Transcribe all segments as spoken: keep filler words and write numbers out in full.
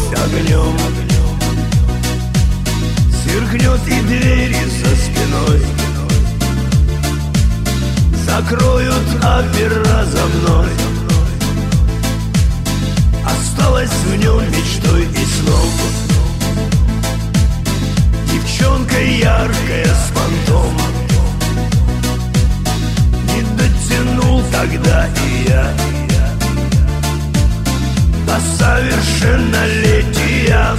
огнем. Сверкнет и двери за спиной закроют опера за мной. Осталась в нем мечтой и сном девчонка яркая с понтом. Не дотянул тогда и я до совершеннолетия.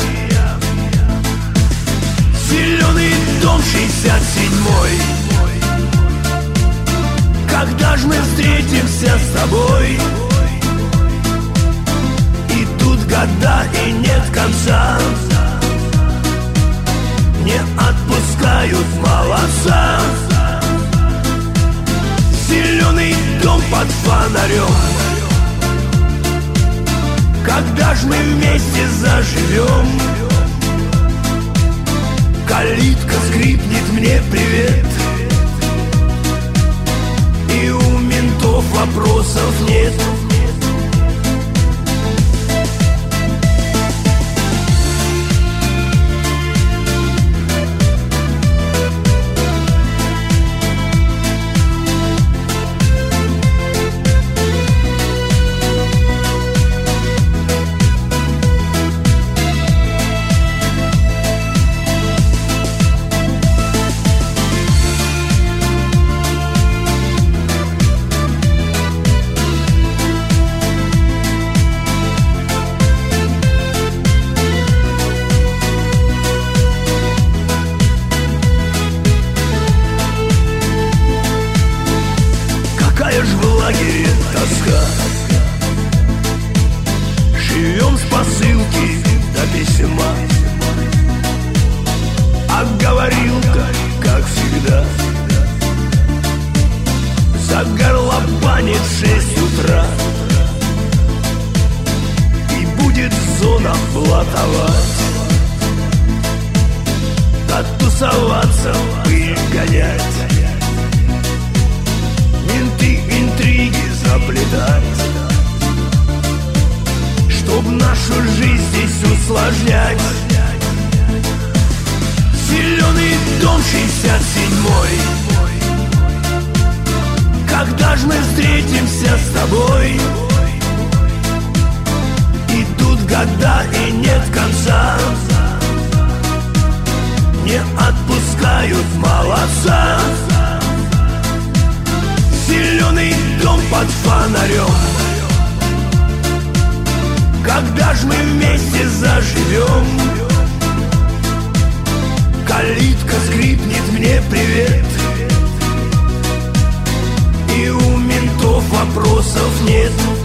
Зеленый дом шестьдесят седьмой. Когда ж мы встретимся с тобой? Идут года и нет конца, не отпускают молодца. Зеленый дом под фонарем. Когда ж мы вместе заживем? Калитка скрипнет мне привет, и у ментов вопросов нет. Какая ж в лагере тоска. Живем с посылки до письма, а говорилка, как всегда, загорлопанит в шесть утра. И будет зона блатовать, оттусоваться, пыль гонять, менты интриги заплетать, чтоб нашу жизнь здесь усложнять. Зеленый дом шестьдесят седьмой. Когда ж мы встретимся с тобой? Идут года и нет конца, не отпускают молодца. Зеленый дом под фонарем. Когда ж мы вместе заживем? Калитка скрипнет мне привет, и у ментов вопросов нет.